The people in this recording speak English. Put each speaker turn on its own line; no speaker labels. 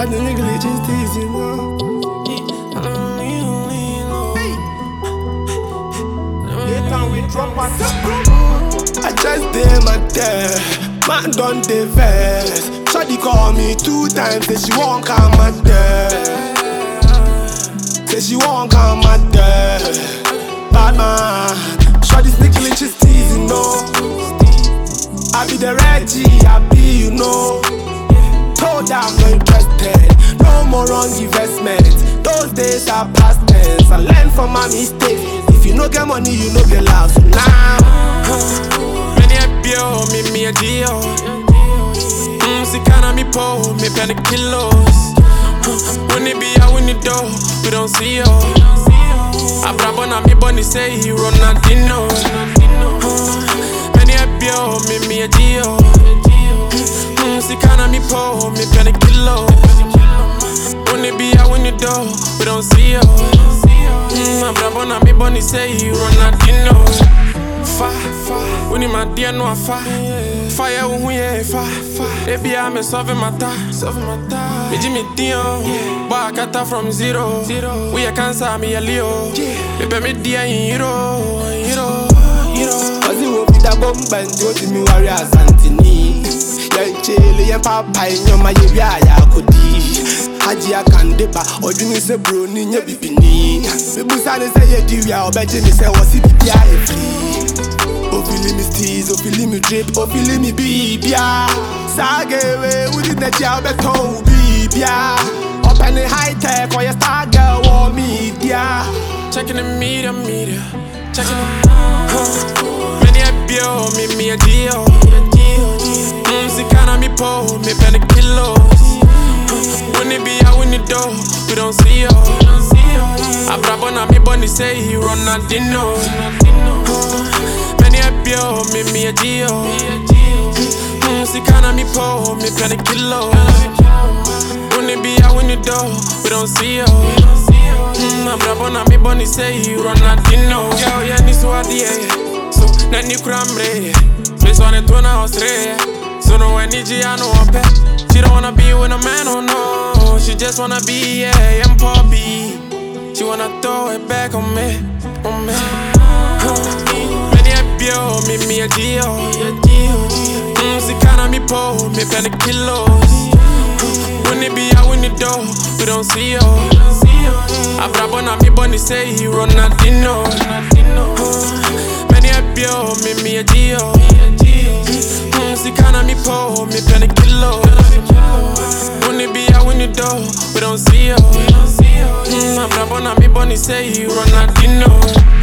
the glitches, you know. I just did my death, man done the verse. Shawty call me 2 times, say she won't come my death. Say she won't come my death. Bad man, shawty's the glitches teasing, no. I be the Reggie, I be, you know. Told her I'm not interested, no more wrong investment. Those days are past tense, I learn from my mistakes. If you no get money, you no get love, so now
many a bio, me a deal. Si kana mi po, me penny kilos. When it be out when you do, we don't see you. I brabo na mi bunny say he run Ronaldinho. Many a bio, me a deal. Si kana mi po, me penny kilos. When it be out when you do, we don't see you. I brabo na mi bunny say he run Ronaldinho. When my dear no fire when you baby I'm a solving my time. Me Jimmy Dion, but I cut from zero. We a cancer me a Leo. Baby me dear hero.
Cause you will be the bomb and go to me warriors Antini. Yeah, chili and papa in your my area kodi. Hajia Kandeba, or you say bro ni bipini. Me busane say ye diya, or beje me say what's it free. Oh, feeling me steez, oh, feeling me drip, oh, feeling me bibia. Sagewe, we did the job at home, bibia. Up in the high tech, or your star girl, or media.
Checking the media. Checking the many a bio, me a deal. Si kana mi po, me penny kilos. When it be out when you do, we don't see you. I brabo na mi bunny say he run Ronaldinho. Me a deal. Si kana mi po, me penny kilo. When it be out when you do, we don't see you. I'm brabo na mi bunny say he run Ronaldinho. Yo, yeah, ni so adie. So, na ni kramre. Me so ne to na ostre. So no when ni ji ano ope. She don't wanna be with a man, oh no. She just wanna be, yeah, I'm poppy. She wanna throw it back on me. Bio, me a deal. Si kana mi po, me penny kilos. When it be out when you do, we don't see you. I brabo na mi bunny say he run Ronaldinho. Many a bio, me a deal. Si kana mi po, me penny kilos. When it be out when you do, we don't see you. I brabo na mi bunny say he run Ronaldinho.